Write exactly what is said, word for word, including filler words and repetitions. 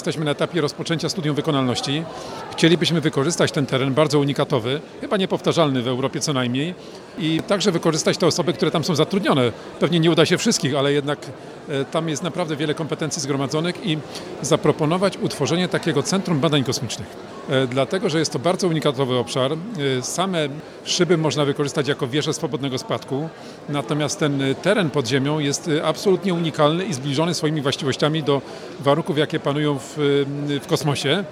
Jesteśmy na etapie rozpoczęcia studium wykonalności. Chcielibyśmy wykorzystać ten teren bardzo unikatowy, chyba niepowtarzalny w Europie co najmniej, i także wykorzystać te osoby, które tam są zatrudnione. Pewnie nie uda się wszystkich, ale jednak tam jest naprawdę wiele kompetencji zgromadzonych i zaproponować utworzenie takiego centrum badań kosmicznych. Dlatego, że jest to bardzo unikatowy obszar. Same szyby można wykorzystać jako wieże swobodnego spadku, natomiast ten teren pod ziemią jest absolutnie unikalny i zbliżony swoimi właściwościami do warunków, jakie panują w, w kosmosie.